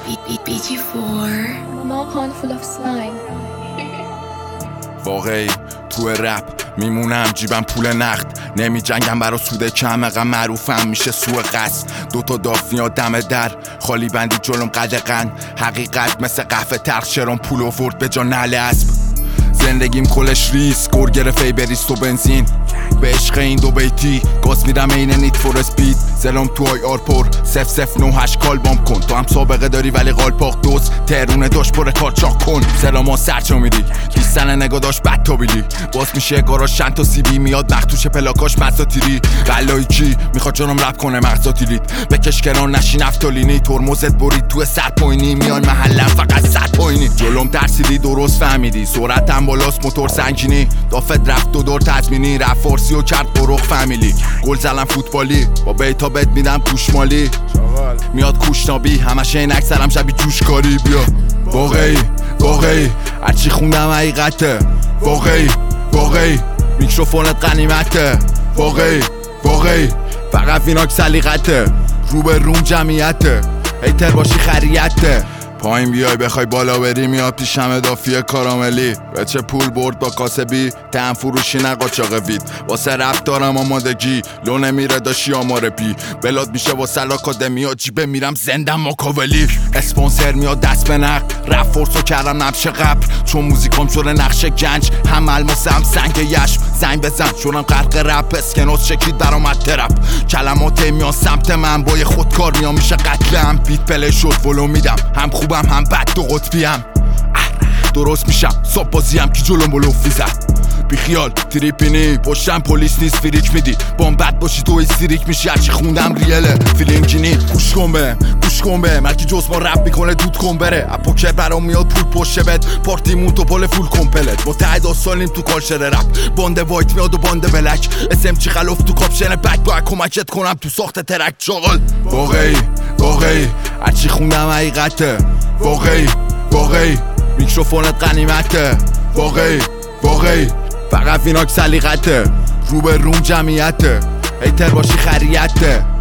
BG4 Mom handful of slime. واقعی تو رپ میمونم جیبم پول نقد، نمی جنگم برا سود کم، اقم معروفم میشه سوء قصد. دوتا دافیا دم در خالی بندی جلوم قدقن، حقیقت مثل قهوه تلخ شرام پول آورد به جا نعل اسب. زندگیم کلش ریس گر گرفت بریست و بنزین، به عشق این دو بیتی گاز میرم این نیت فور اسپید. سلام تو آی آر پر 0098 کال بام کن، تو هم سابقه داری ولی قالپاق دوست ترونه داشت پر کارچاق کن. سلام ها سرچا میری 20 سنه نگاه داشت بد تابیلی، باز میشه گاراش چند تا سی بی میاد مختوش پلاکاش مزاتیری. والایی کی میخواد جانم رپ کنه مغزاتیلید، بکش کنار نشی نفتالینی، ترمزت برید تو 100 پایینی، میان محلم فقط 100 پایینی. جلوم ترسیدی درست فهمیدی، سرعتم بالاست موتور سنگینی، دافت رفت دو دور تضمینی، رفت فارسی و کرد قروق فامیلی. گل زلم فوتبالی با بیتا بد میدم پوشمالی، میاد کوشنابی همش این اکثرم شبی جوشکاری. بیا واقعی هرچی خوندم حقیقته، واقعی میکروفونت غنیمته، واقعی فقط ویناک سلیقته، رو به روم جمعیته، هیتر باشی خریته. پایین بیای بخوای بالا بری میاد پیشم اضافی کاراملی، بچه پول برد با کاسبی تم فروشی نه قاچاق وید. واسه رپ دارم آمادگی لو نمیره داشی آماره پی، بلاد میشه واسه اکادمیا جیبه میرم زندم ماکاولی. اسپانسر میاد دست به نق، رپ فورسو کردم نبشه قبر، چون موزیکام شده نقش گنج، هم الماسه هم سنگ یشم. زنگ بزن شدم غرق رپ، اسکنوس شکلید برامد ترپ، کلمات میان سمت من با یه خودکار میان میشه قتلم. بیت پلی شد ولو میدم، هم خوبم هم بد دو قطبیم، درست میشم صاحب بازیم که جلوم بلو فیزد. بیخیال تریپینی پشتم پلیس نیست فریک میدی، بام بد باشی تو استریک میشی، هرچی خوندم ریاله فیلینگینی. گوش کن به مرکی جز ما رپ میکنه دود کن بره، اپوکر برام میاد پول پشه بد، پارتیمون تو پل فول کمپلت، متحد آسالیم تو کالچر رپ، باند وایت میاد و باند بلک، اسم چی خلوف تو کاپشن بک، باید کمکت کنم تو ساخت ترک چاقال. واقعی هرچی خوندم حقیقته، واقعی میکروفونت غنیمته، واقعی فقط ویناک سلیقته، رو به روم جمعیته، هیتر باشی خریته.